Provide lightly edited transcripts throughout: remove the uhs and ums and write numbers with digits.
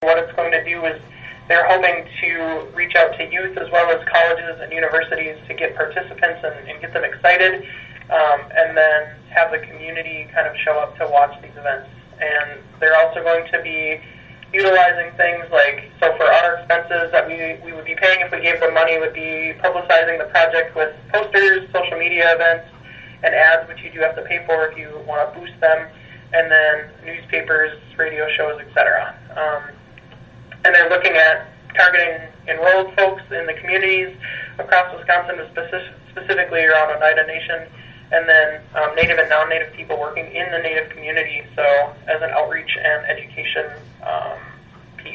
What it's going to do is they're hoping to reach out to youth as well as colleges and universities to get participants and get them excited, and then have the community kind of show up to watch these events. And they're also going to be utilizing things like, so for our expenses that we would be paying if we gave them money would be publicizing the project with posters, social media events, and ads, which you do have to pay for if you want to boost them, and then newspapers, radio shows, etc. And they're looking at targeting enrolled folks in the communities across Wisconsin, specifically around Oneida Nation, and then Native and non-Native people working in the Native community, so as an outreach and education piece.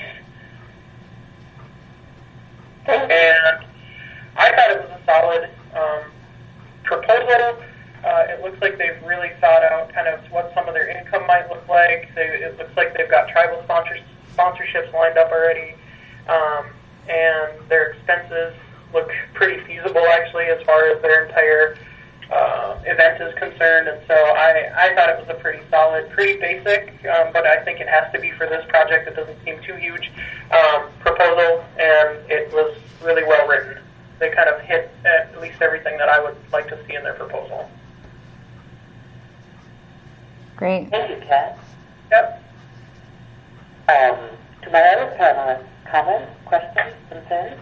And I thought it was a solid proposal. It looks like they've really thought out kind of what some of their income might look like. It looks like they've got tribal sponsorships lined up already, and their expenses look pretty feasible, actually, as far as their entire event is concerned. And so I thought it was a pretty solid, pretty basic, but I think it has to be for this project. It doesn't seem too huge proposal, and it was really well written. They kind of hit at least everything that I would like to see in their proposal. Great. Thank you, Kat. Yep. To my other panelists, comments, questions, concerns?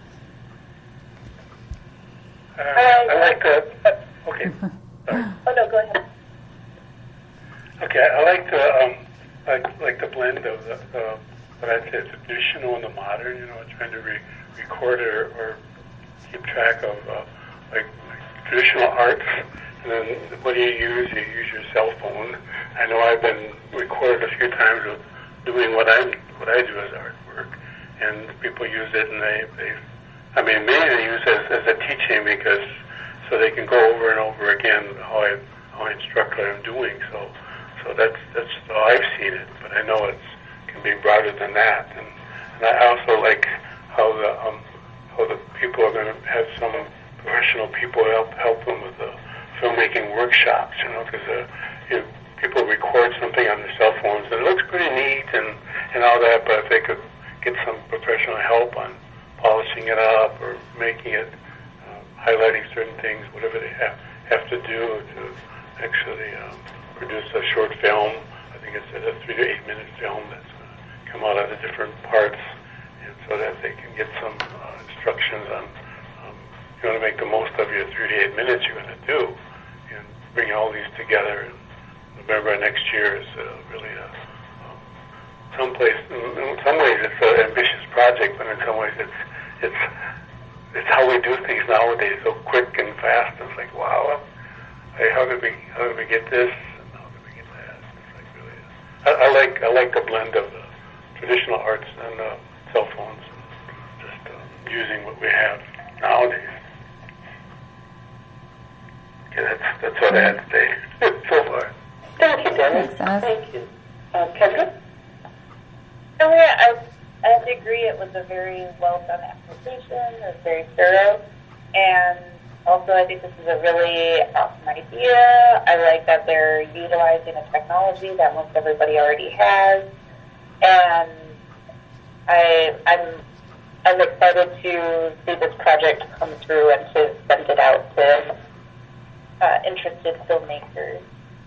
I like the. Okay. Sorry. Oh no, go ahead. Okay, I like the blend of what I'd say the traditional and the modern. You know, trying to record or keep track of like traditional arts. And then what do you use? You use your cell phone. I know I've been recorded a few times with doing what I do as artwork, and people use it, and I mean, mainly they use it as a teaching because so they can go over and over again how I instruct what I'm doing. So that's how I've seen it. But I know it can be broader than that. And I also like how the people are going to have some professional people help them with the filmmaking workshops. You know, because people record something on their cell phones and it looks pretty neat and all that. But if they could get some professional help on polishing it up or making it, highlighting certain things, whatever they have to do to actually produce a short film. I think it's a 3 to 8 minute film that's going to come out of the different parts, and so that they can get some instructions on you want to make the most of your 3 to 8 minutes you're going to do, and bring all these together. And November next year is really in some ways it's an ambitious project, but in some ways it's how we do things nowadays, so quick and fast. It's like, wow, hey, how did we get this? And how did we get that? It's like really, I like the blend of the traditional arts and cell phones, and just using what we have nowadays. Okay, that's what I had to say so far. Thank you, Dennis. Thanks, Thank you. Kendra? Oh, yeah, I agree. It was a very well done application. It was very thorough. And also, I think this is a really awesome idea. I like that they're utilizing a technology that most everybody already has. And I'm excited to see this project come through and to send it out to interested filmmakers.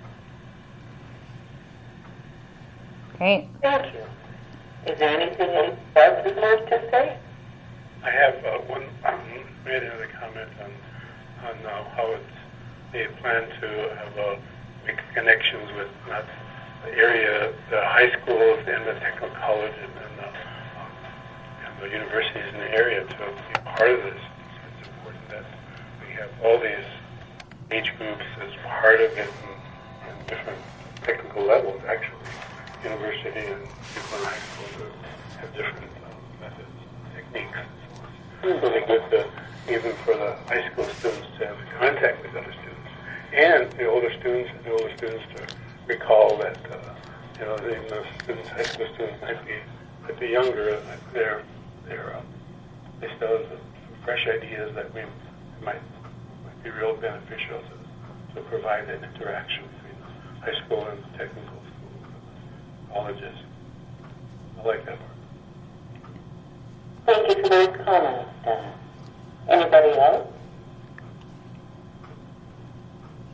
Great. Thank you. Is there anything else you'd like to say? I have one made another comment on how they plan to have make connections with not the area, the high schools and the technical college and the universities in the area to be part of this. So it's important that we have all these age groups as part of it in different technical levels, actually. University and people in high school have different methods, techniques. So it's really good to, even for the high school students to have contact with other students. And the older students to recall that, even the students, high school students might be younger, they still have some fresh ideas that might be real beneficial to provide that interaction between high school and technical schools, colleges. I like that part. you for those comments. Anybody else?